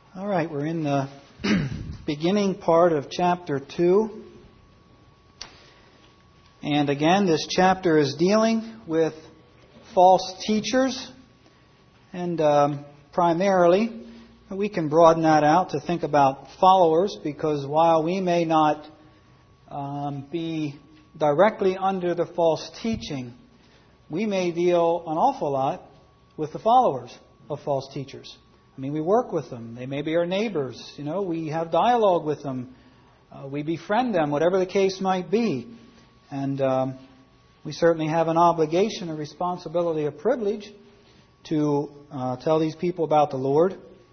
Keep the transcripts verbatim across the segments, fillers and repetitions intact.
All right, we're in the beginning part of chapter two. And again, this chapter is dealing with false teachers. And um, primarily, we can broaden that out to think about followers, because while we may not um, be directly under the false teaching, we may deal an awful lot with the followers of false teachers. I mean, we work with them. They may be our neighbors. You know, we have dialogue with them. Uh, we befriend them, whatever the case might be. And um, we certainly have an obligation, a responsibility, a privilege to uh, tell these people about the Lord.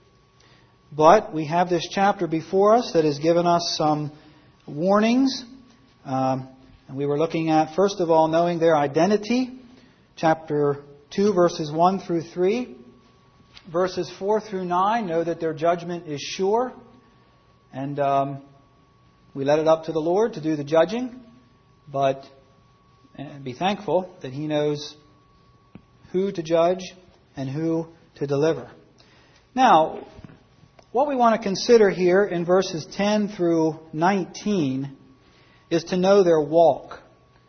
But we have this chapter before us that has given us some warnings. Um, and we were looking at, first of all, knowing their identity. Chapter two, verses one through three. Verses four through nine, know that their judgment is sure. And um, we let it up to the Lord to do the judging. But and be thankful that He knows who to judge and who to deliver. Now, what we want to consider here in verses ten through nineteen is to know their walk.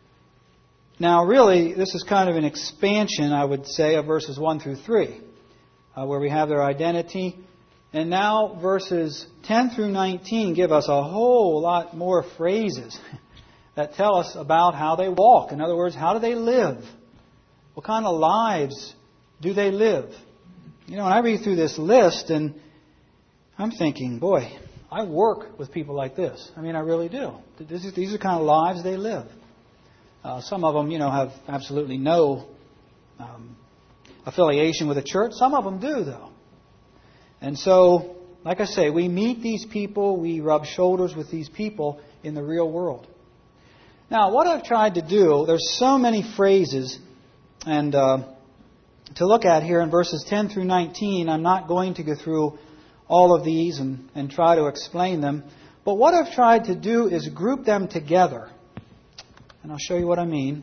Now, really, this is kind of an expansion, I would say, of verses one through three. Uh, where we have their identity. And now verses ten through nineteen give us a whole lot more phrases that tell us about how they walk. In other words, how do they live? What kind of lives do they live? You know, when I read through this list, and I'm thinking, boy, I work with people like this. I mean, I really do. This is, these are the kind of lives they live. Uh, some of them, you know, have absolutely no Um, affiliation with a church. Some of them do, though. And so, like I say, we meet these people, we rub shoulders with these people in the real world. Now, what I've tried to do, there's so many phrases and uh, to look at here in verses ten through nineteen. I'm not going to go through all of these and, and try to explain them. But what I've tried to do is group them together. And I'll show you what I mean.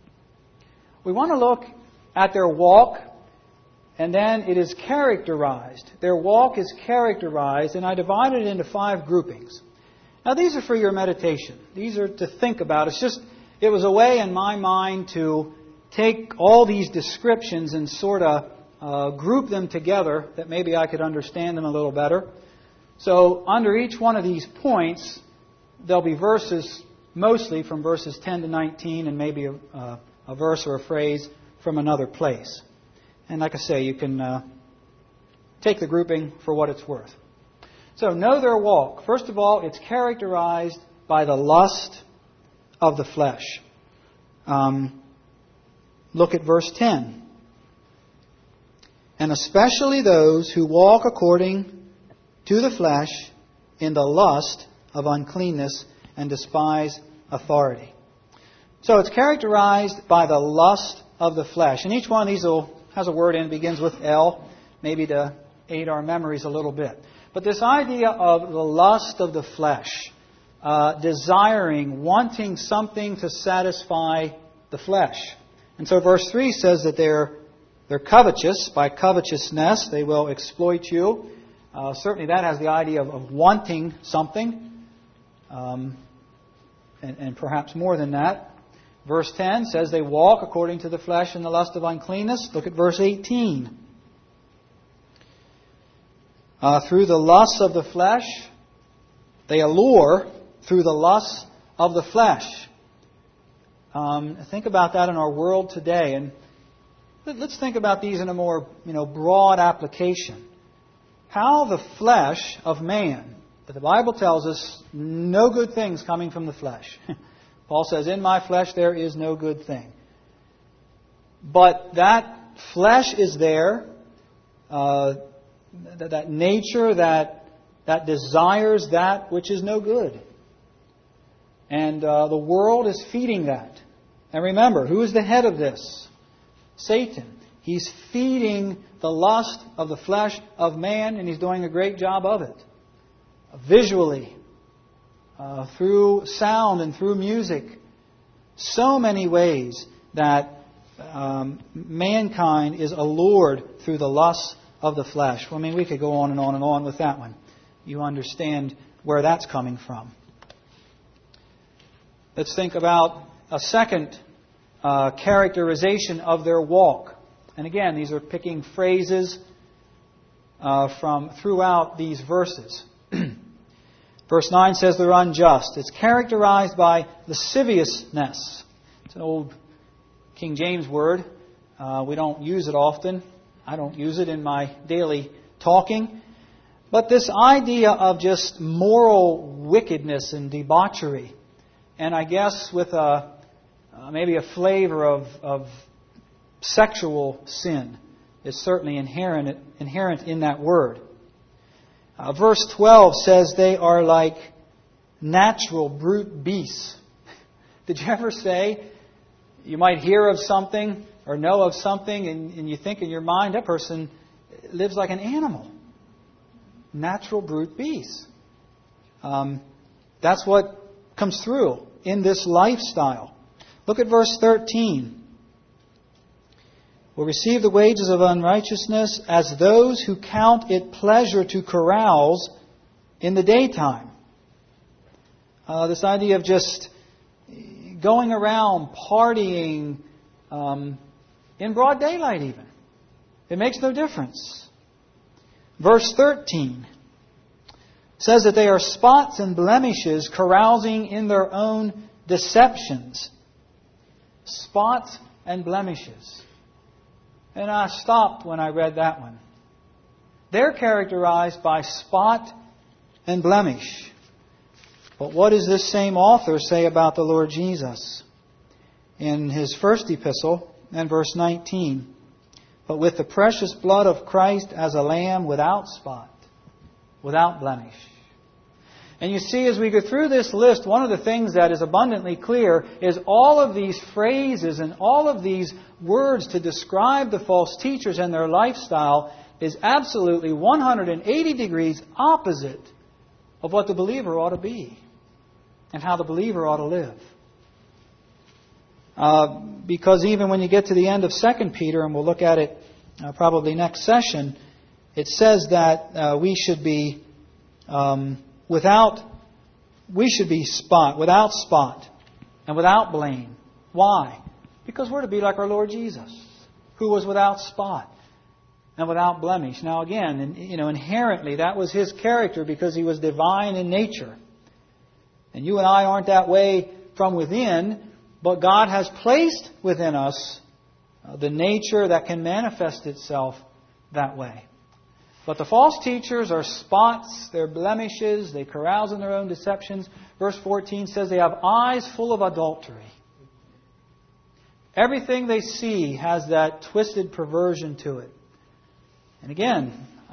We want to look at their walk. And then it is characterized. Their walk is characterized, and I divided it into five groupings. Now, these are for your meditation. These are to think about. It's just, it was a way in my mind to take all these descriptions and sort of uh, group them together that maybe I could understand them a little better. So, under each one of these points, there'll be verses, mostly from verses ten to nineteen, and maybe a, uh, a verse or a phrase from another place. And like I say, you can uh, take the grouping for what it's worth. So, know their walk. First of all, it's characterized by the lust of the flesh. Um, look at verse ten. And especially those who walk according to the flesh in the lust of uncleanness and despise authority. So, it's characterized by the lust of the flesh. And each one of these will has a word in it, begins with L, maybe to aid our memories a little bit. But this idea of the lust of the flesh, uh, desiring, wanting something to satisfy the flesh. And so verse three says that they're they're covetous. By covetousness, they will exploit you. Uh, certainly that has the idea of, of wanting something, um, and, and perhaps more than that. Verse ten says they walk according to the flesh in the lust of uncleanness. Look at verse eighteen. Uh, through the lusts of the flesh, they allure through the lusts of the flesh. Um, think about that in our world today. And let's think about these in a more, you know, broad application. How the flesh of man, that the Bible tells us no good things coming from the flesh. Paul says, in my flesh there is no good thing. But that flesh is there, uh, that, that nature that, that desires that which is no good. And uh, the world is feeding that. And remember, who is the head of this? Satan. He's feeding the lust of the flesh of man, and he's doing a great job of it. Visually. Uh, through sound and through music. So many ways that um, mankind is allured through the lusts of the flesh. I mean, we could go on and on and on with that one. You understand where that's coming from. Let's think about a second uh, characterization of their walk. And again, these are picking phrases uh, from throughout these verses. Verse nine says they're unjust. It's characterized by lasciviousness. It's an old King James word. Uh, we don't use it often. I don't use it in my daily talking. But this idea of just moral wickedness and debauchery, and I guess with a uh, maybe a flavor of, of sexual sin, is certainly inherent inherent in that word. Uh, verse twelve says they are like natural brute beasts. Did you ever say, you might hear of something or know of something and, and you think in your mind, that person lives like an animal. Natural brute beasts. Um, that's what comes through in this lifestyle. Look at verse thirteen. Will receive the wages of unrighteousness as those who count it pleasure to carouse in the daytime. Uh, this idea of just going around partying um, in broad daylight even. It makes no difference. Verse thirteen says that they are spots and blemishes carousing in their own deceptions. Spots and blemishes. And I stopped when I read that one. They're characterized by spot and blemish. But what does this same author say about the Lord Jesus? In his first epistle, and verse nineteen, but with the precious blood of Christ as a lamb without spot, without blemish. And you see, as we go through this list, one of the things that is abundantly clear is all of these phrases and all of these words to describe the false teachers and their lifestyle is absolutely one hundred eighty degrees opposite of what the believer ought to be and how the believer ought to live. Uh, because even when you get to the end of Second Peter, and we'll look at it uh, probably next session, it says that uh, we should be um, without, we should be spot, without spot and without blame. Why? Because we're to be like our Lord Jesus, who was without spot and without blemish. Now again, you know, inherently that was His character because He was divine in nature. And you and I aren't that way from within, but God has placed within us uh, the nature that can manifest itself that way. But the false teachers are spots, they're blemishes, they carouse in their own deceptions. Verse fourteen says they have eyes full of adultery. Everything they see has that twisted perversion to it. And again,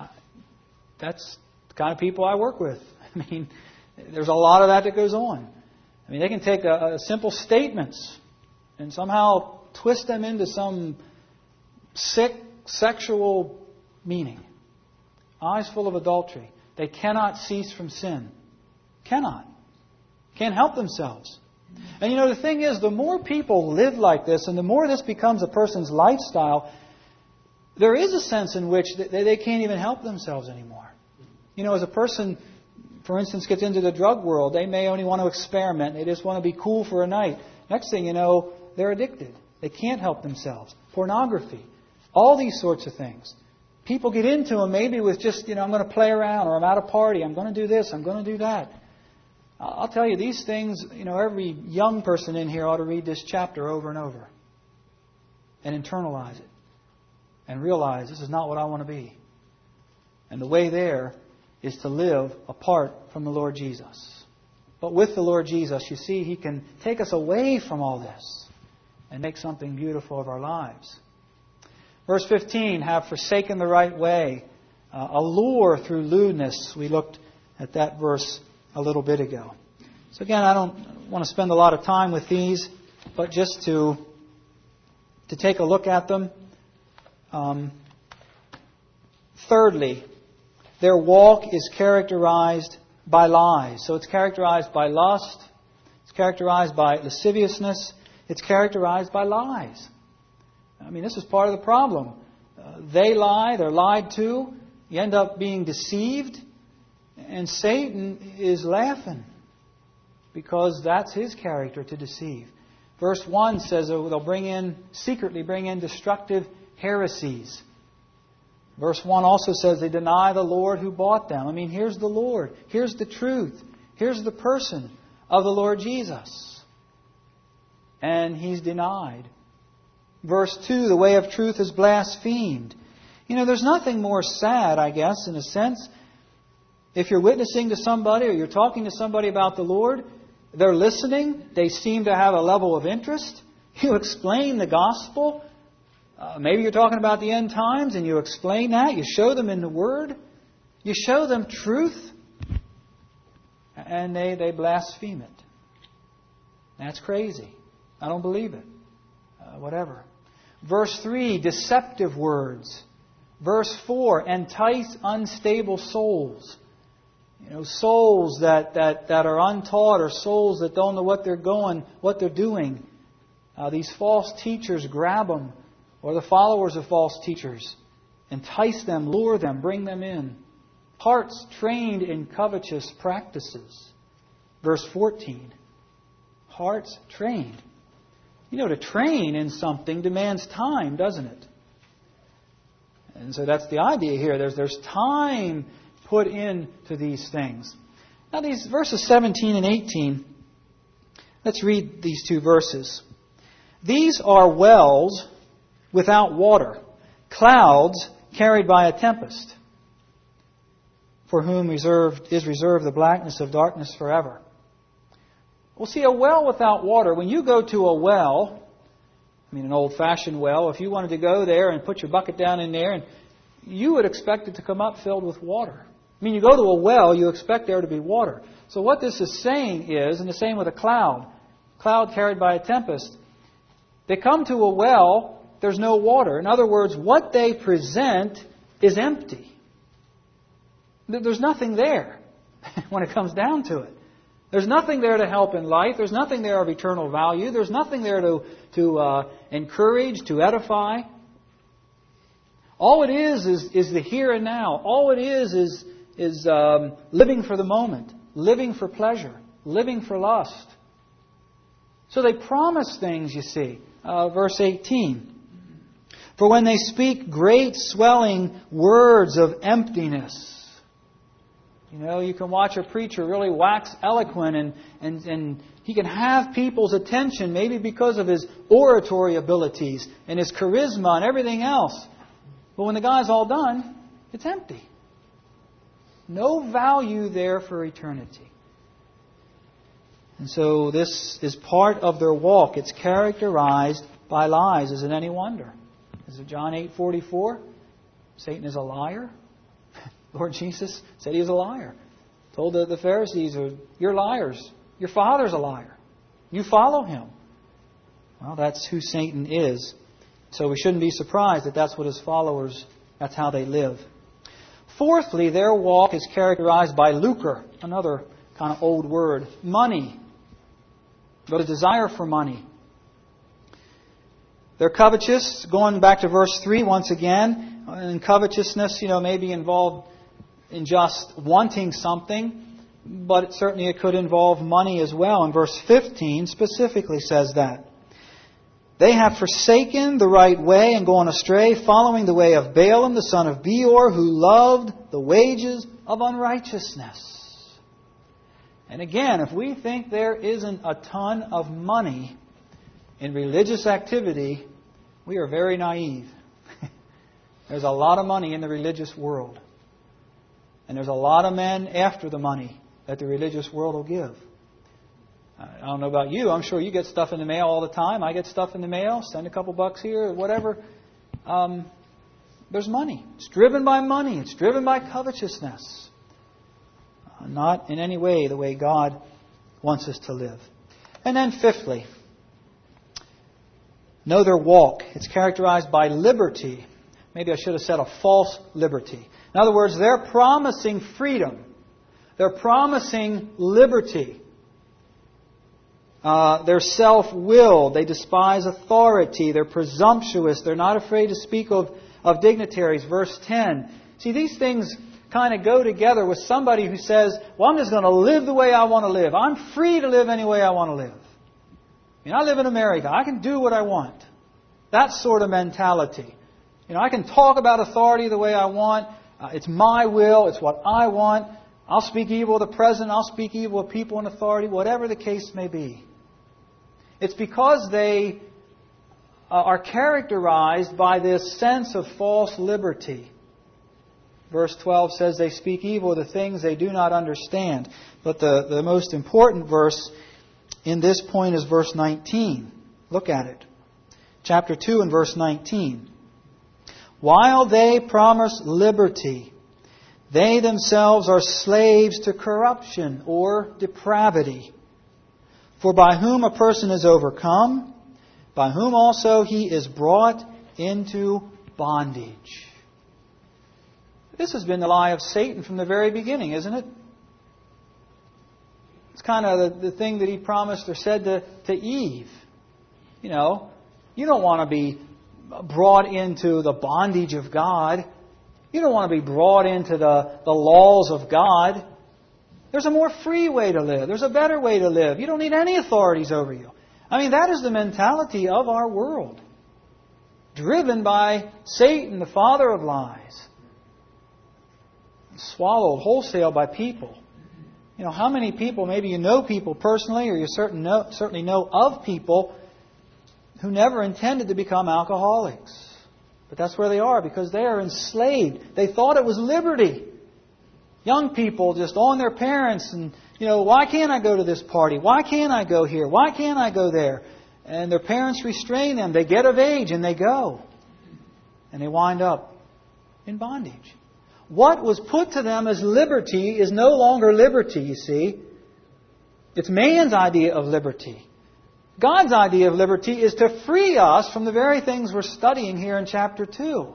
that's the kind of people I work with. I mean, there's a lot of that that goes on. I mean, they can take a, a simple statements and somehow twist them into some sick sexual meaning. Eyes full of adultery. They cannot cease from sin. Cannot. Can't help themselves. And you know, the thing is, the more people live like this and the more this becomes a person's lifestyle, there is a sense in which they, they can't even help themselves anymore. You know, as a person, for instance, gets into the drug world, they may only want to experiment. They just want to be cool for a night. Next thing you know, they're addicted. They can't help themselves. Pornography. All these sorts of things. People get into them maybe with just, you know, I'm going to play around or I'm at a party. I'm going to do this. I'm going to do that. I'll tell you, these things, you know, every young person in here ought to read this chapter over and over and internalize it and realize this is not what I want to be. And the way there is to live apart from the Lord Jesus. But with the Lord Jesus, you see, He can take us away from all this and make something beautiful of our lives. Verse fifteen, have forsaken the right way, uh, allure through lewdness. We looked at that verse a little bit ago. So again, I don't want to spend a lot of time with these, but just to, to take a look at them. Um, thirdly, their walk is characterized by lies. So it's characterized by lust. It's characterized by lasciviousness. It's characterized by lies. I mean, this is part of the problem. Uh, they lie, they're lied to. You end up being deceived. And Satan is laughing because that's his character, to deceive. Verse one says they'll bring in, secretly bring in destructive heresies. Verse one also says they deny the Lord who bought them. I mean, here's the Lord. Here's the truth. Here's the person of the Lord Jesus. And He's denied. Verse two, the way of truth is blasphemed. You know, there's nothing more sad, I guess, in a sense. If you're witnessing to somebody or you're talking to somebody about the Lord, they're listening. They seem to have a level of interest. You explain the gospel. Uh, maybe you're talking about the end times and you explain that. You show them in the Word. You show them truth. And they, they blaspheme it. That's crazy. I don't believe it. Uh, whatever. Verse three, deceptive words. Verse four, entice unstable souls. You know, souls that, that, that are untaught, or souls that don't know what they're going, what they're doing. Uh, these false teachers grab them, or the followers of false teachers. Entice them, lure them, bring them in. Hearts trained in covetous practices. Verse fourteen. Hearts trained. You know, to train in something demands time, doesn't it? And so that's the idea here. There's, there's time put into these things. Now these verses seventeen and eighteen, let's read these two verses. These are wells without water, clouds carried by a tempest, for whom reserved is reserved the blackness of darkness forever. Well, see, a well without water, when you go to a well, I mean an old-fashioned well, if you wanted to go there and put your bucket down in there, and you would expect it to come up filled with water. I mean, you go to a well, you expect there to be water. So what this is saying is, and the same with a cloud, cloud carried by a tempest, they come to a well, there's no water. In other words, what they present is empty. There's nothing there when it comes down to it. There's nothing there to help in life. There's nothing there of eternal value. There's nothing there to, to uh, encourage, to edify. All it is is, is the here and now. All it is is, is um, living for the moment, living for pleasure, living for lust. So they promise things, you see. Uh, verse eighteen. For when they speak great swelling words of emptiness. You know, you can watch a preacher really wax eloquent and, and, and he can have people's attention maybe because of his oratory abilities and his charisma and everything else. But when the guy's all done, it's empty. No value there for eternity. And so this is part of their walk. It's characterized by lies. Is it any wonder? Is it John eight forty-four? Satan is a liar. Lord Jesus said he is a liar. Told the, the Pharisees, you're liars. Your father's a liar. You follow him. Well, that's who Satan is. So we shouldn't be surprised that that's what his followers, that's how they live. Fourthly, their walk is characterized by lucre, another kind of old word, money, but a desire for money. They're covetous, going back to verse three once again, and covetousness, you know, may be involved in just wanting something, but it, certainly it could involve money as well. And verse fifteen specifically says that. They have forsaken the right way and gone astray, following the way of Balaam, the son of Beor, who loved the wages of unrighteousness. And again, if we think there isn't a ton of money in religious activity, we are very naive. There's a lot of money in the religious world. And there's a lot of men after the money that the religious world will give. I don't know about you. I'm sure you get stuff in the mail all the time. I get stuff in the mail. Send a couple bucks here, whatever. Um, there's money. It's driven by money. It's driven by covetousness. Uh, not in any way the way God wants us to live. And then fifthly, know their walk. It's characterized by liberty. Maybe I should have said a false liberty. In other words, they're promising freedom. They're promising liberty. Uh, they're self-willed. They despise authority. They're presumptuous. They're not afraid to speak of, of dignitaries. Verse ten. See, these things kind of go together with somebody who says, well, I'm just going to live the way I want to live. I'm free to live any way I want to live. I mean, I live in America. I can do what I want. That sort of mentality. You know, I can talk about authority the way I want. Uh, it's my will. It's what I want. I'll speak evil of the president. I'll speak evil of people in authority, whatever the case may be. It's because they uh, are characterized by this sense of false liberty. Verse twelve says they speak evil of the things they do not understand. But the, the most important verse in this point is verse nineteen. Look at it. Chapter two and verse nineteen. While they promise liberty, they themselves are slaves to corruption or depravity. For by whom a person is overcome, by whom also he is brought into bondage. This has been the lie of Satan from the very beginning, isn't it? It's kind of the, the thing that he promised or said to, to Eve. You know, you don't want to be brought into the bondage of God. You don't want to be brought into the, the laws of God. There's a more free way to live. There's a better way to live. You don't need any authorities over you. I mean, that is the mentality of our world. Driven by Satan, the father of lies. Swallowed wholesale by people. You know, how many people, maybe you know people personally, or you certain know, certainly know of people who never intended to become alcoholics. But that's where they are, because they are enslaved. They thought it was liberty. Young people just on their parents and, you know, why can't I go to this party? Why can't I go here? Why can't I go there? And their parents restrain them. They get of age and they go. And they wind up in bondage. What was put to them as liberty is no longer liberty, you see. It's man's idea of liberty. God's idea of liberty is to free us from the very things we're studying here in chapter two.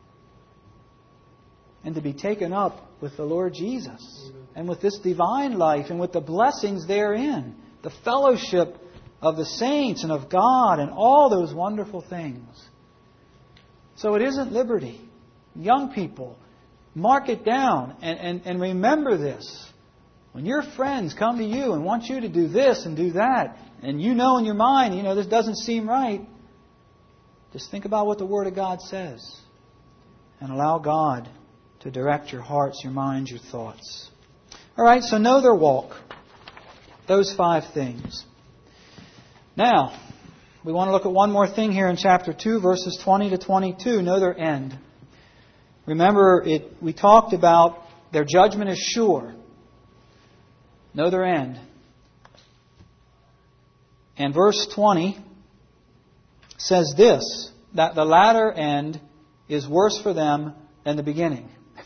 And to be taken up with the Lord Jesus. And with this divine life and with the blessings therein. The fellowship of the saints and of God and all those wonderful things. So it isn't liberty. Young people, mark it down and, and, and remember this. When your friends come to you and want you to do this and do that, and you know in your mind, you know, this doesn't seem right, just think about what the Word of God says. And allow God to direct your hearts, your minds, your thoughts. All right, so know their walk. Those five things. Now, we want to look at one more thing here in chapter two, verses twenty to twenty-two. Know their end. Remember, it. we talked about their judgment is sure. Know their end. And verse twenty says this, that the latter end is worse for them than the beginning.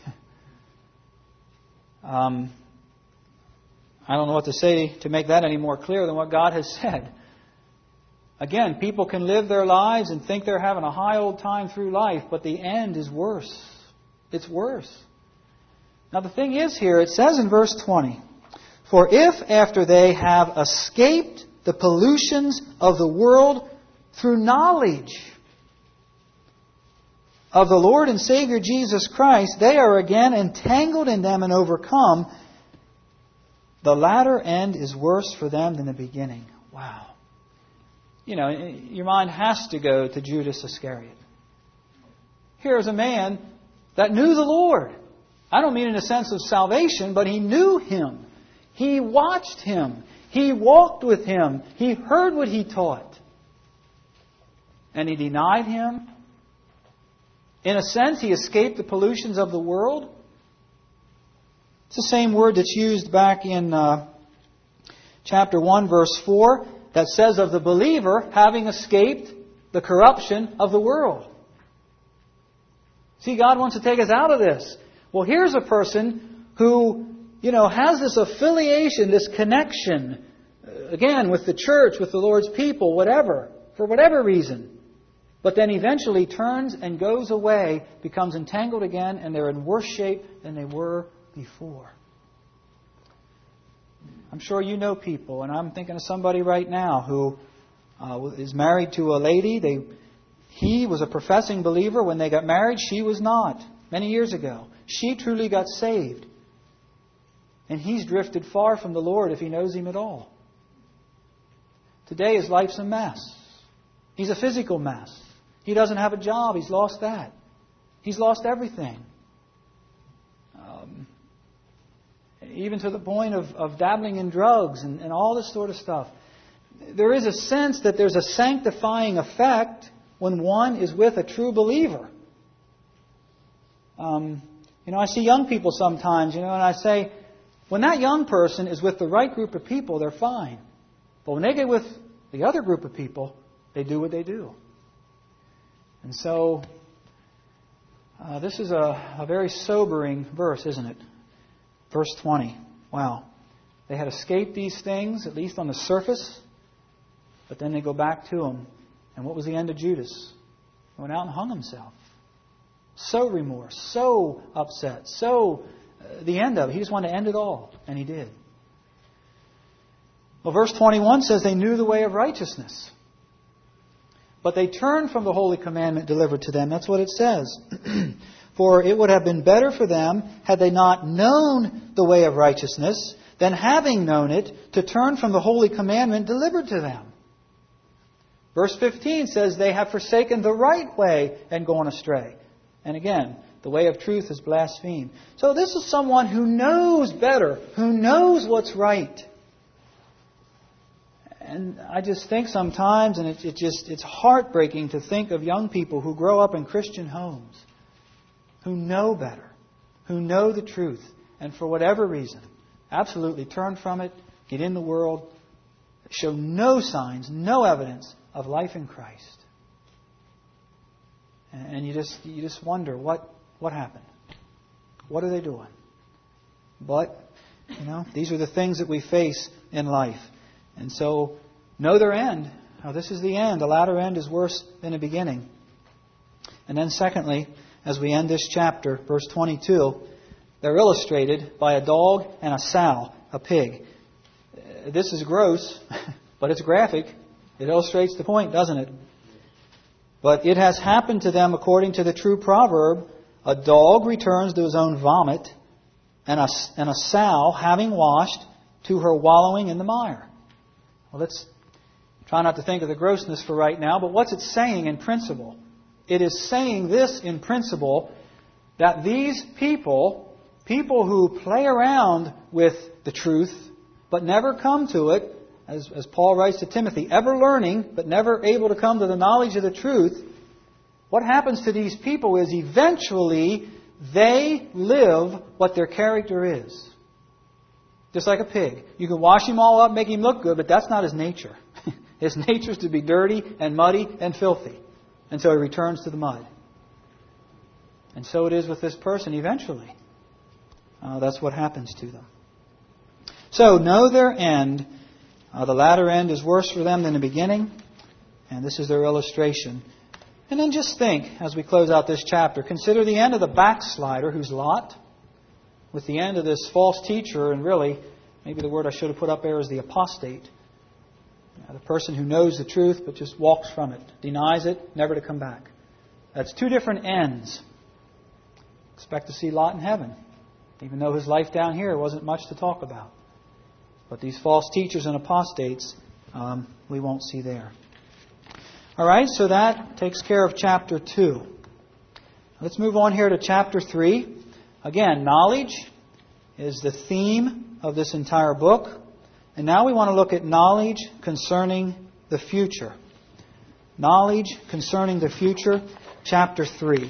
um, I don't know what to say to make that any more clear than what God has said. Again, people can live their lives and think they're having a high old time through life, but the end is worse. It's worse. Now the thing is here, it says in verse twenty, for if after they have escaped the pollutions of the world through knowledge of the Lord and Savior Jesus Christ, they are again entangled in them and overcome, the latter end is worse for them than the beginning. Wow. You know, your mind has to go to Judas Iscariot. Here's a man that knew the Lord. I don't mean in a sense of salvation, but he knew Him. He watched Him. He walked with Him. He heard what He taught. And he denied Him. In a sense, he escaped the pollutions of the world. It's the same word that's used back in uh, chapter one, verse four, that says of the believer having escaped the corruption of the world. See, God wants to take us out of this. Well, here's a person who, you know, has this affiliation, this connection, again, with the church, with the Lord's people, whatever, for whatever reason. But then eventually turns and goes away, becomes entangled again, and they're in worse shape than they were before. I'm sure you know people, and I'm thinking of somebody right now who uh, is married to a lady. They, He was a professing believer. When they got married, she was not. Many years ago. She truly got saved. And he's drifted far from the Lord if he knows Him at all. Today his life's a mess. He's a physical mess. He doesn't have a job. He's lost that. He's lost everything. Um, even to the point of, of dabbling in drugs and, and all this sort of stuff. There is a sense that there's a sanctifying effect when one is with a true believer. Um, you know, I see young people sometimes, you know, and I say, when that young person is with the right group of people, they're fine. But when they get with the other group of people, they do what they do. And so, uh, this is a, a very sobering verse, isn't it? Verse twenty. Wow. They had escaped these things, at least on the surface, but then they go back to them. And what was the end of Judas? He went out and hung himself. So remorse, so upset, so uh, the end of it. He just wanted to end it all, and he did. Well, verse twenty-one says they knew the way of righteousness. But they turned from the holy commandment delivered to them. That's what it says. For it would have been better for them had they not known the way of righteousness than having known it to turn from the holy commandment delivered to them. Verse fifteen says they have forsaken the right way and gone astray. And again, the way of truth is blasphemed. So this is someone who knows better, who knows what's right. And I just think sometimes, and it, it just it's heartbreaking to think of young people who grow up in Christian homes, who know better, who know the truth, and for whatever reason, absolutely turn from it, get in the world, show no signs, no evidence of life in Christ. And you just you just wonder what what happened. What are they doing? But, you know, these are the things that we face in life. And so, know their end. Now, this is the end. The latter end is worse than the beginning. And then secondly, as we end this chapter, verse twenty-two, they're illustrated by a dog and a sow, a pig. This is gross, but it's graphic. It illustrates the point, doesn't it? But it has happened to them according to the true proverb, a dog returns to his own vomit, and a, and a sow, having washed, to her wallowing in the mire. Well, let's try not to think of the grossness for right now, but what's it saying in principle? It is saying this in principle, that these people, people who play around with the truth, but never come to it, as, as Paul writes to Timothy, ever learning, but never able to come to the knowledge of the truth, what happens to these people is eventually they live what their character is. Just like a pig. You can wash him all up, make him look good, but that's not his nature. His nature is to be dirty and muddy and filthy. And so he returns to the mud. And so it is with this person eventually. Uh, that's what happens to them. So, know their end. Uh, the latter end is worse for them than the beginning. And this is their illustration. And then just think, as we close out this chapter, consider the end of the backslider, who's Lot, with the end of this false teacher, and really, maybe the word I should have put up there is the apostate. Uh, the person who knows the truth but just walks from it, denies it, never to come back. That's two different ends. Expect to see Lot in heaven, even though his life down here wasn't much to talk about. But these false teachers and apostates, um, we won't see there. All right, so that takes care of chapter two. Let's move on here to chapter three. Again, knowledge is the theme of this entire book. And now we want to look at knowledge concerning the future. Knowledge concerning the future, chapter three.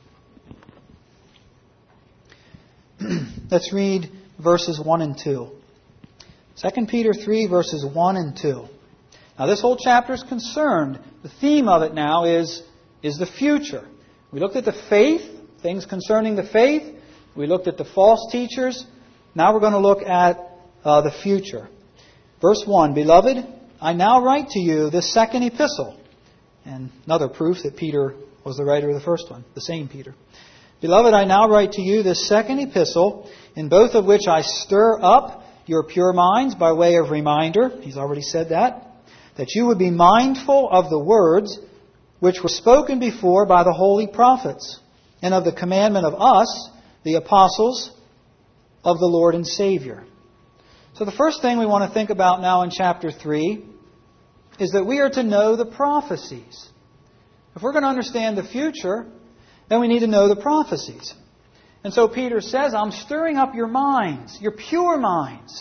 Let's read verses one and two. Second Peter three, verses one and two. Now this whole chapter is concerned. The theme of it now is, is the future. We looked at the faith, things concerning the faith. We looked at the false teachers. Now we're going to look at uh, the future. Verse one, Beloved, I now write to you this second epistle. And another proof that Peter was the writer of the first one, the same Peter. Beloved, I now write to you this second epistle, in both of which I stir up your pure minds by way of reminder. He's already said that. That you would be mindful of the words which were spoken before by the holy prophets, and of the commandment of us, the apostles of the Lord and Savior. So the first thing we want to think about now in chapter three is that we are to know the prophecies. If we're going to understand the future, then we need to know the prophecies. And so Peter says, I'm stirring up your minds, your pure minds.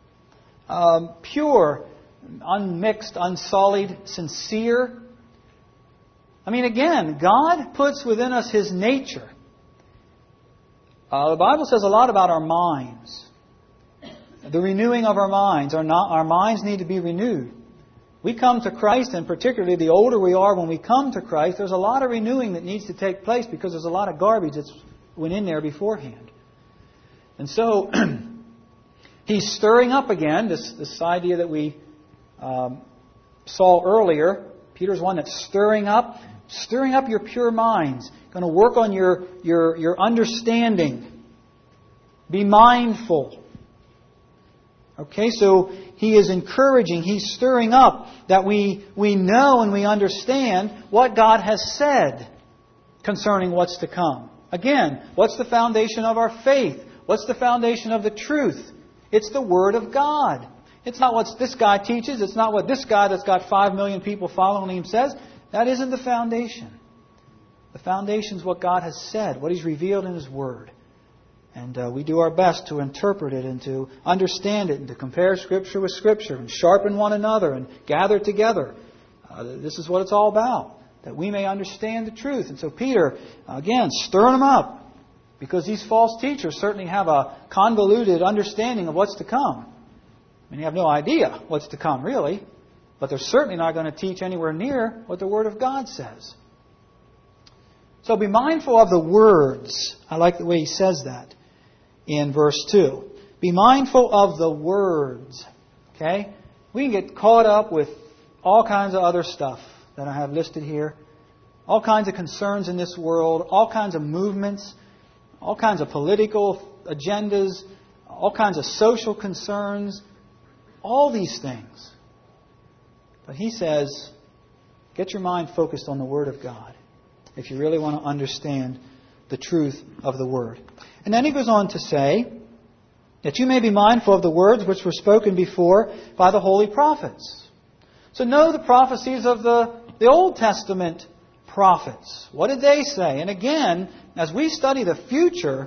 Um, pure, unmixed, unsullied, sincere. I mean, again, God puts within us His nature. Uh, the Bible says a lot about our minds. The renewing of our minds. Our, not, our minds need to be renewed. We come to Christ, and particularly the older we are when we come to Christ, there's a lot of renewing that needs to take place because there's a lot of garbage that's went in there beforehand. And so, He's stirring up again this, this idea that we um, saw earlier. Peter's one that's stirring up, stirring up your pure minds. Going to work on your, your, your understanding. Be mindful. Okay, so he is encouraging, he's stirring up that we, we know and we understand what God has said concerning what's to come. Again, what's the foundation of our faith? What's the foundation of the truth? It's the Word of God. It's not what this guy teaches. It's not what this guy that's got five million people following him says. That isn't the foundation. The foundation is what God has said, what He's revealed in His Word. And uh, we do our best to interpret it and to understand it and to compare Scripture with Scripture and sharpen one another and gather together. Uh, this is what it's all about, that we may understand the truth. And so Peter, again, stirring them up, because these false teachers certainly have a convoluted understanding of what's to come. I mean, they have no idea what's to come, really, but they're certainly not going to teach anywhere near what the Word of God says. So be mindful of the words. I like the way he says that in verse two. Be mindful of the words. Okay? We can get caught up with all kinds of other stuff that I have listed here. All kinds of concerns in this world. All kinds of movements. All kinds of political agendas. All kinds of social concerns. All these things. But he says, get your mind focused on the Word of God, if you really want to understand the truth of the Word. And then he goes on to say that you may be mindful of the words which were spoken before by the holy prophets. So know the prophecies of the, the Old Testament prophets. What did they say? And again, as we study the future,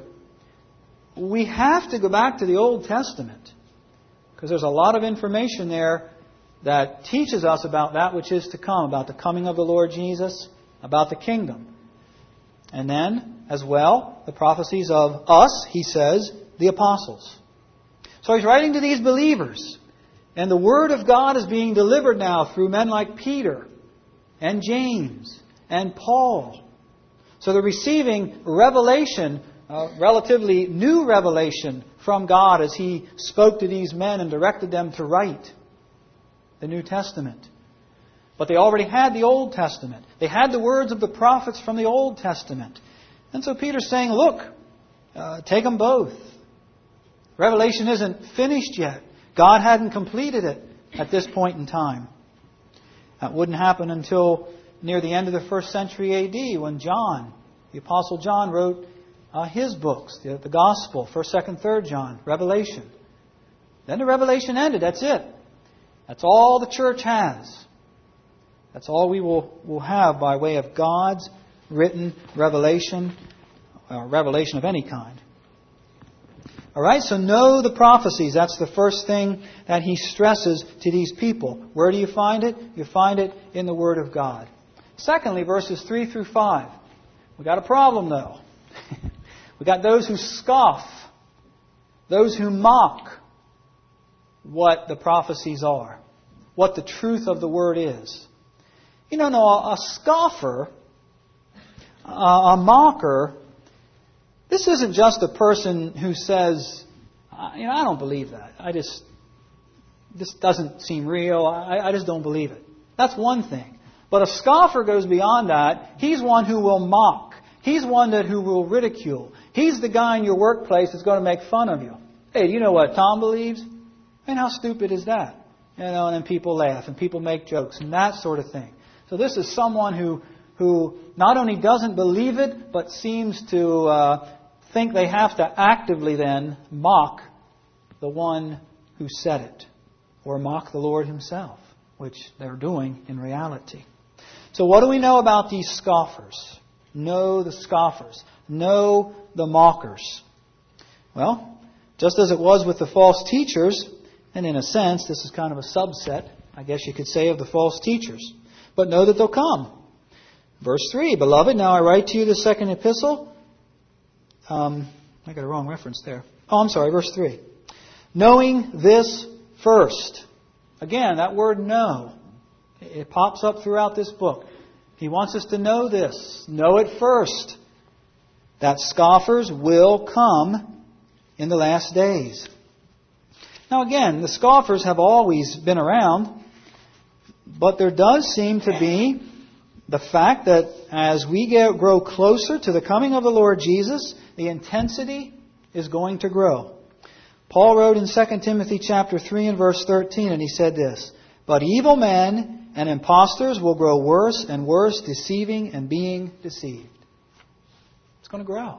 we have to go back to the Old Testament, because there's a lot of information there that teaches us about that which is to come, about the coming of the Lord Jesus, about the kingdom. And then, as well, the prophecies of us, he says, the apostles. So he's writing to these believers. And the Word of God is being delivered now through men like Peter and James and Paul. So they're receiving revelation, uh, relatively new revelation from God as He spoke to these men and directed them to write the New Testament. But they already had the Old Testament. They had the words of the prophets from the Old Testament. And so Peter's saying, look, uh, take them both. Revelation isn't finished yet. God hadn't completed it at this point in time. That wouldn't happen until near the end of the first century A D, when John, the Apostle John, wrote uh, his books, the, the Gospel, first, second, third John, Revelation. Then the Revelation ended. That's it. That's all the church has. That's all we will, will have by way of God's written revelation, or revelation of any kind. All right, so know the prophecies. That's the first thing that he stresses to these people. Where do you find it? You find it in the Word of God. Secondly, verses three through five. We've got a problem, though. We've got those who scoff, those who mock what the prophecies are, what the truth of the Word is. You know, no, a scoffer, a mocker, this isn't just a person who says, you know, I don't believe that. I just, this doesn't seem real. I, I just don't believe it. That's one thing. But a scoffer goes beyond that. He's one who will mock. He's one that who will ridicule. He's the guy in your workplace that's going to make fun of you. Hey, do you know what Tom believes? I mean, how stupid is that? You know, and then people laugh and people make jokes and that sort of thing. So this is someone who, who not only doesn't believe it, but seems to uh, think they have to actively then mock the one who said it, or mock the Lord Himself, which they're doing in reality. So what do we know about these scoffers? Know the scoffers. Know the mockers. Well, just as it was with the false teachers, and in a sense, this is kind of a subset, I guess you could say, of the false teachers. But know that they'll come. Verse three, Beloved, now I write to you the second epistle. Um, I got a wrong reference there. Oh, I'm sorry, verse three. Knowing this first. Again, that word know. It pops up throughout this book. He wants us to know this. Know it first. That scoffers will come in the last days. Now again, the scoffers have always been around. But there does seem to be the fact that as we get, grow closer to the coming of the Lord Jesus, the intensity is going to grow. Paul wrote in Second Timothy chapter three and verse thirteen, and he said this, But evil men and impostors will grow worse and worse, deceiving and being deceived. It's going to grow.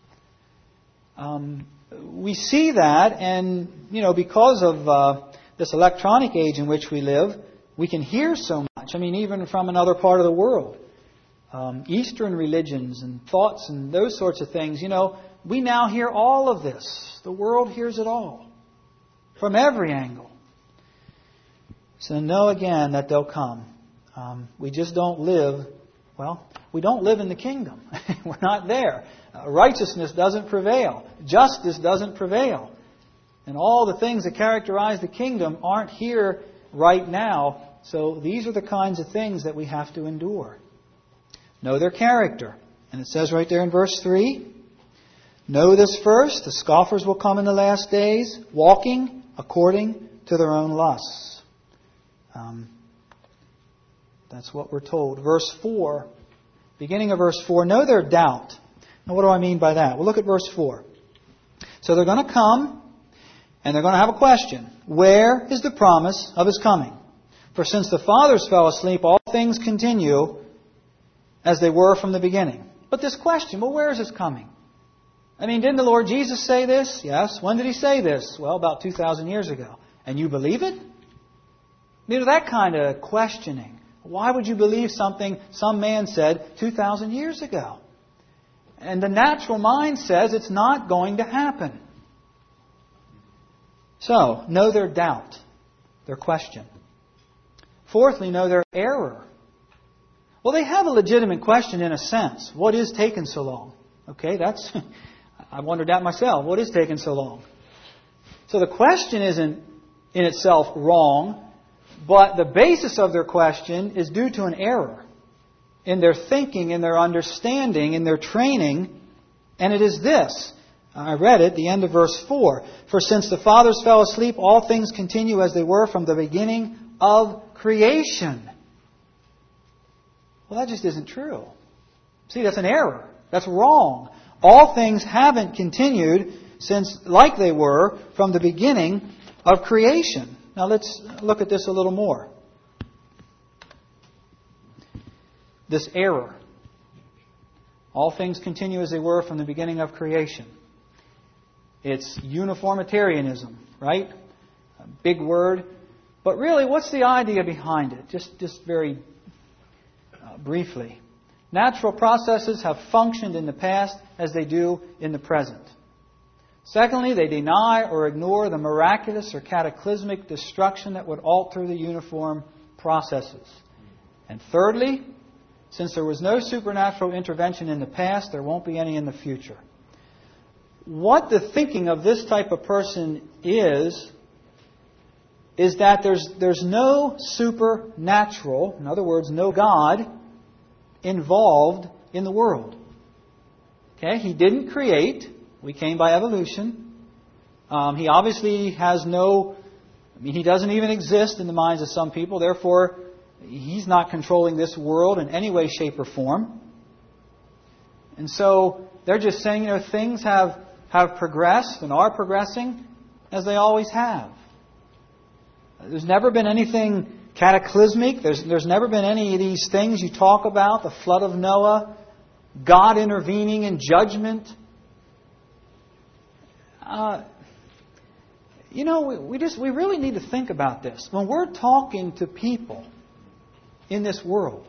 Um, we see that, and, you know, because of uh, this electronic age in which we live, we can hear so much. I mean, even from another part of the world. Um, Eastern religions and thoughts and those sorts of things. You know, we now hear all of this. The world hears it all. From every angle. So know again that they'll come. Um, we just don't live, well, we don't live in the kingdom. We're not there. Uh, righteousness doesn't prevail. Justice doesn't prevail. And all the things that characterize the kingdom aren't here right now. So these are the kinds of things that we have to endure. Know their character. And it says right there in verse three, Know this first, the scoffers will come in the last days, walking according to their own lusts. Um, that's what we're told. Verse four, beginning of verse four, know their doubt. Now what do I mean by that? Well, look at verse four. So they're going to come, and they're going to have a question. Where is the promise of His coming? For since the fathers fell asleep, all things continue as they were from the beginning. But this question, well, where is His coming? I mean, didn't the Lord Jesus say this? Yes. When did He say this? Well, about two thousand years ago. And you believe it? You know, that kind of questioning. Why would you believe something some man said two thousand years ago? And the natural mind says it's not going to happen. So, know their doubt, their question. Fourthly, know their error. Well, they have a legitimate question in a sense. What is taking so long? Okay, that's... I wondered that myself. What is taking so long? So the question isn't in itself wrong, but the basis of their question is due to an error in their thinking, in their understanding, in their training. And it is this. I read it, the end of verse four. For since the fathers fell asleep, all things continue as they were from the beginning of creation. Well, that just isn't true. See, that's an error. That's wrong. All things haven't continued since, like they were, from the beginning of creation. Now let's look at this a little more. This error. All things continue as they were from the beginning of creation. It's uniformitarianism, right? A big word. But really, what's the idea behind it? Just, just very uh, briefly. Natural processes have functioned in the past as they do in the present. Secondly, they deny or ignore the miraculous or cataclysmic destruction that would alter the uniform processes. And thirdly, since there was no supernatural intervention in the past, there won't be any in the future. What the thinking of this type of person is, is that there's, there's no supernatural, in other words, no God, involved in the world. Okay, He didn't create. We came by evolution. Um, he obviously has no... I mean, He doesn't even exist in the minds of some people. Therefore, He's not controlling this world in any way, shape, or form. And so, they're just saying, you know, things have, have progressed and are progressing as they always have. There's never been anything cataclysmic. There's, there's never been any of these things you talk about, the flood of Noah, God intervening in judgment. Uh, you know, we, we just we really need to think about this. When we're talking to people in this world,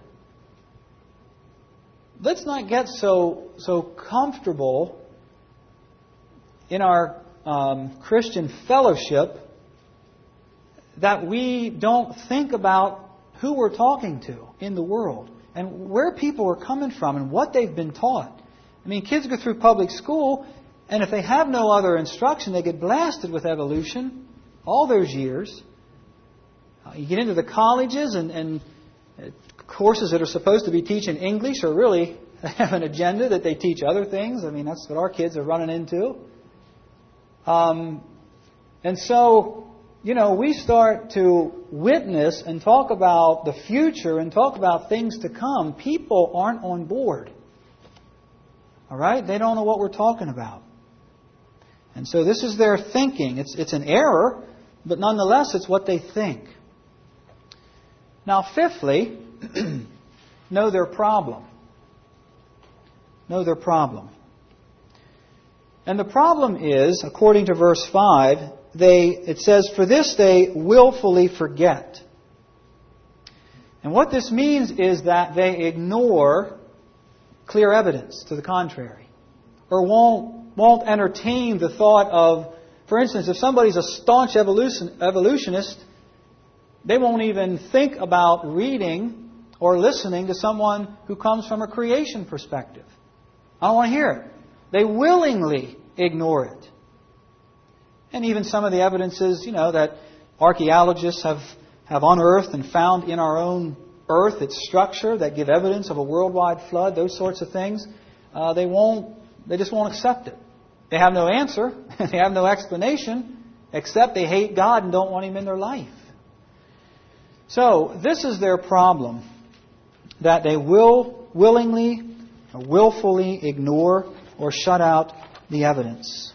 let's not get so so comfortable in our um, Christian fellowship that we don't think about who we're talking to in the world and where people are coming from and what they've been taught. I mean, kids go through public school, and if they have no other instruction, they get blasted with evolution all those years. Uh, you get into the colleges, and, and courses that are supposed to be teaching English are really have an agenda that they teach other things. I mean, that's what our kids are running into. Um, and so, you know, we start to witness and talk about the future and talk about things to come. People aren't on board. All right? They don't know what we're talking about. And so this is their thinking. It's, it's an error, but nonetheless, it's what they think. Now, fifthly, know their problem. Know their problem. And the problem is, according to verse five, they it says, "For this they willfully forget." And what this means is that they ignore clear evidence to the contrary, or won't won't entertain the thought of, for instance, if somebody's a staunch evolution, evolutionist, they won't even think about reading or listening to someone who comes from a creation perspective. I don't want to hear it. They willingly ignore it. And even some of the evidences, you know, that archaeologists have, have unearthed and found in our own earth, its structure, that give evidence of a worldwide flood, those sorts of things, uh, they won't, they just won't accept it. They have no answer. They have no explanation, except they hate God and don't want Him in their life. So, this is their problem, that they will willingly, or willfully ignore or shut out the evidence.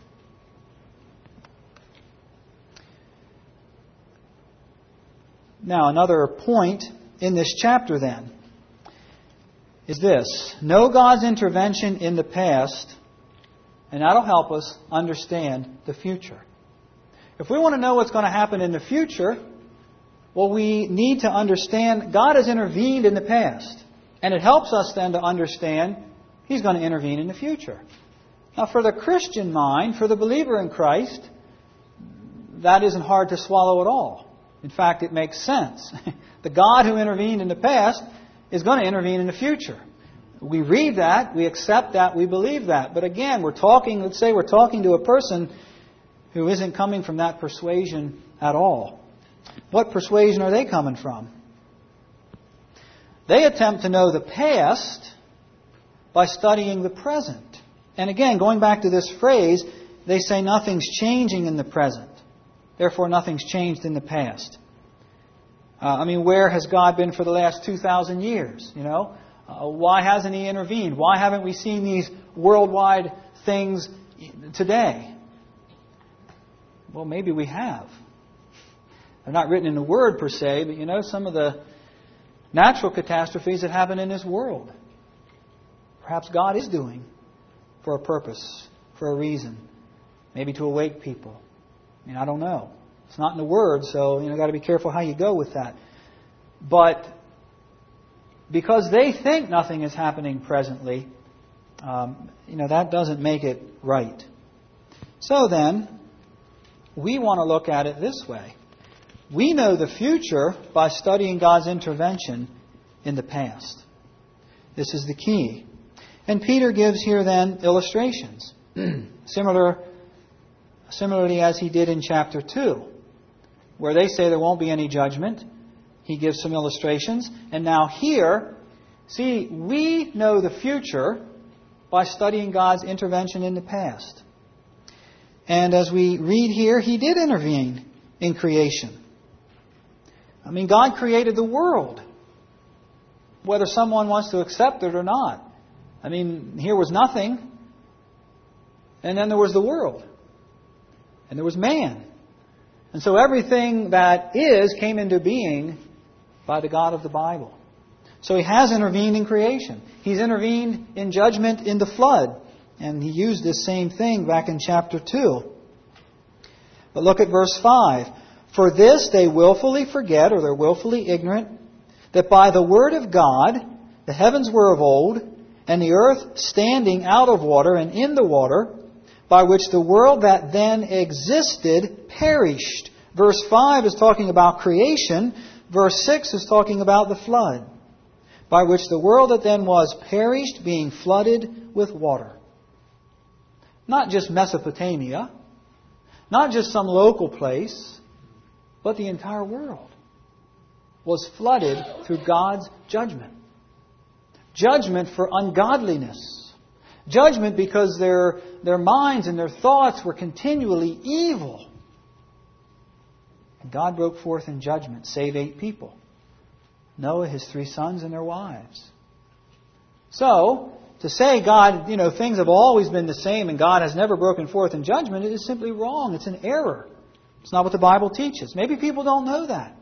Now, another point in this chapter then is this: know God's intervention in the past, and that'll help us understand the future. If we want to know what's going to happen in the future, well, we need to understand God has intervened in the past. And it helps us then to understand He's going to intervene in the future. Now, for the Christian mind, for the believer in Christ, that isn't hard to swallow at all. In fact, it makes sense. The God who intervened in the past is going to intervene in the future. We read that, we accept that, we believe that. But again, we're talking, let's say we're talking to a person who isn't coming from that persuasion at all. What persuasion are they coming from? They attempt to know the past by studying the present. And again, going back to this phrase, they say nothing's changing in the present. Therefore, nothing's changed in the past. Uh, I mean, where has God been for the last two thousand years? You know, uh, why hasn't He intervened? Why haven't we seen these worldwide things today? Well, maybe we have. They're not written in the Word per se, but you know, some of the natural catastrophes that happen in this world, perhaps God is doing for a purpose, for a reason, maybe to awake people. I mean, I don't know. It's not in the Word, so you know, got to be careful how you go with that. But because they think nothing is happening presently, um, you know, that doesn't make it right. So then, we want to look at it this way. We know the future by studying God's intervention in the past. This is the key. And Peter gives here then illustrations, similar, similarly as he did in chapter two, where they say there won't be any judgment. He gives some illustrations. And now here, see, we know the future by studying God's intervention in the past. And as we read here, He did intervene in creation. I mean, God created the world, whether someone wants to accept it or not. I mean, here was nothing, and then there was the world, and there was man. And so everything that is came into being by the God of the Bible. So He has intervened in creation. He's intervened in judgment in the flood. And He used this same thing back in chapter two. But look at verse five. For this they willfully forget, or they're willfully ignorant, that by the word of God the heavens were of old, and the earth standing out of water and in the water, by which the world that then existed perished. Verse five is talking about creation. Verse six is talking about the flood, by which the world that then was perished, being flooded with water. Not just Mesopotamia, not just some local place, but the entire world was flooded through God's judgment. Judgment for ungodliness. Judgment because their, their minds and their thoughts were continually evil. And God broke forth in judgment, save eight people. Noah, his three sons, and their wives. So, to say God, you know, things have always been the same and God has never broken forth in judgment is simply wrong. It's an error. It's not what the Bible teaches. Maybe people don't know that.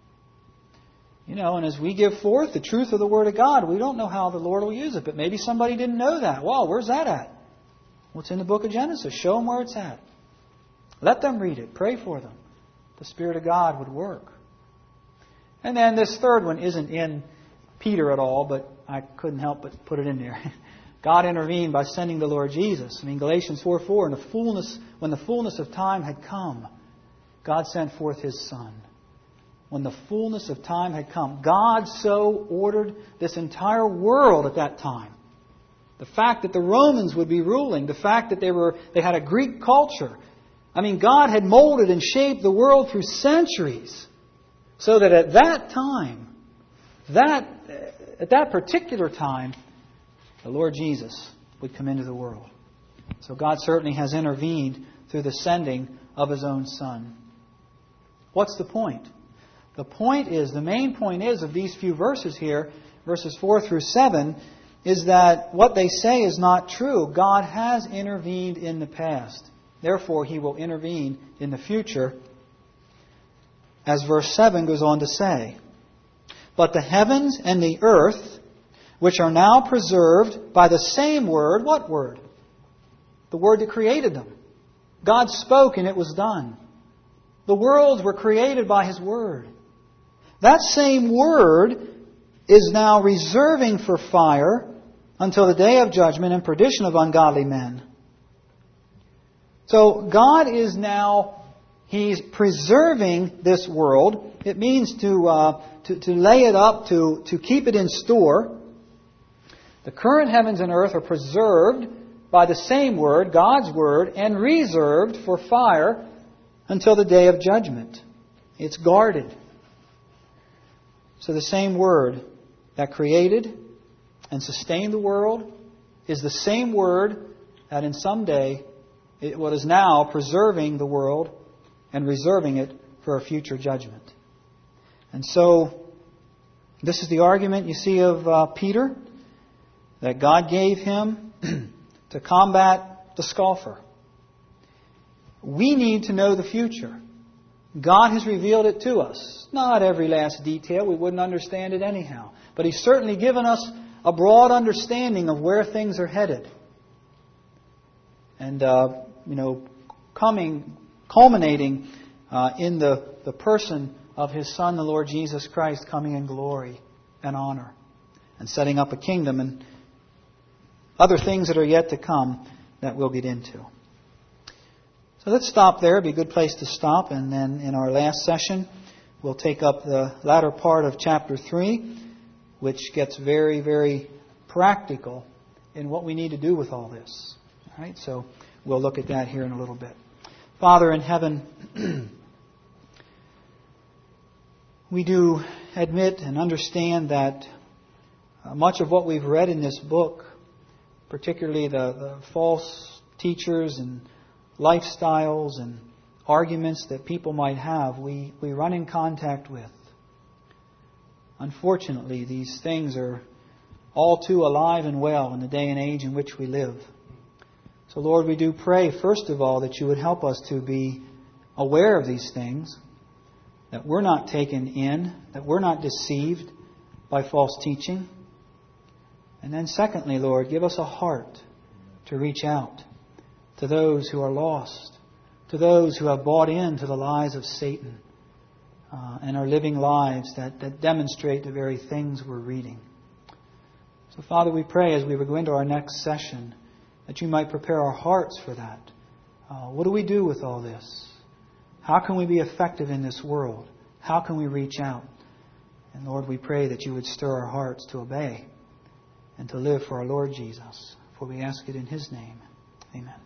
You know, and as we give forth the truth of the Word of God, we don't know how the Lord will use it. But maybe somebody didn't know that. Well, where's that at? Well, it's in the book of Genesis. Show them where it's at. Let them read it. Pray for them. The Spirit of God would work. And then this third one isn't in Peter at all, but I couldn't help but put it in there. God intervened by sending the Lord Jesus. I mean, Galatians four four, in the fullness, when the fullness of time had come, God sent forth His Son. When the fullness of time had come, God so ordered this entire world at that time. The fact that the Romans would be ruling, the fact that they were they had a Greek culture. I mean, God had molded and shaped the world through centuries, so that at that time, that at that particular time, the Lord Jesus would come into the world. So God certainly has intervened through the sending of His own Son. What's the point? The point is, the main point is of these few verses here, verses four through seven, is that what they say is not true. God has intervened in the past. Therefore, He will intervene in the future, as verse seven goes on to say. But the heavens and the earth, which are now preserved by the same word, what word? The word that created them. God spoke and it was done. The worlds were created by His word. That same word is now reserving for fire until the day of judgment and perdition of ungodly men. So God is now, He's preserving this world. It means to, uh, to, to lay it up, to, to keep it in store. The current heavens and earth are preserved by the same word, God's word, and reserved for fire until the day of judgment. It's guarded. So the same word that created and sustained the world is the same word that in some day, it, what is now preserving the world and reserving it for a future judgment. And so, this is the argument you see of uh, Peter, that God gave him to combat the scoffer. We need to know the future. God has revealed it to us. Not every last detail. We wouldn't understand it anyhow. But He's certainly given us a broad understanding of where things are headed. And, uh, you know, coming, culminating uh, in the, the person of His Son, the Lord Jesus Christ, coming in glory and honor and setting up a kingdom and other things that are yet to come that we'll get into. So let's stop there. It'd be a good place to stop. And then in our last session, we'll take up the latter part of chapter three, which gets very, very practical in what we need to do with all this. All right, so we'll look at that here in a little bit. Father in heaven, we do admit and understand that uh, much of what we've read in this book, particularly the, the false teachers and lifestyles and arguments that people might have, we, we run in contact with. Unfortunately, these things are all too alive and well in the day and age in which we live. So, Lord, we do pray, first of all, that You would help us to be aware of these things, that we're not taken in, that we're not deceived by false teaching. And then secondly, Lord, give us a heart to reach out to those who are lost, to those who have bought into the lies of Satan uh, and are living lives that, that demonstrate the very things we're reading. So, Father, we pray as we go into our next session that you might prepare our hearts for that. Uh, what do we do with all this? How can we be effective in this world? How can we reach out? And Lord, we pray that you would stir our hearts to obey and to live for our Lord Jesus. For we ask it in His name. Amen.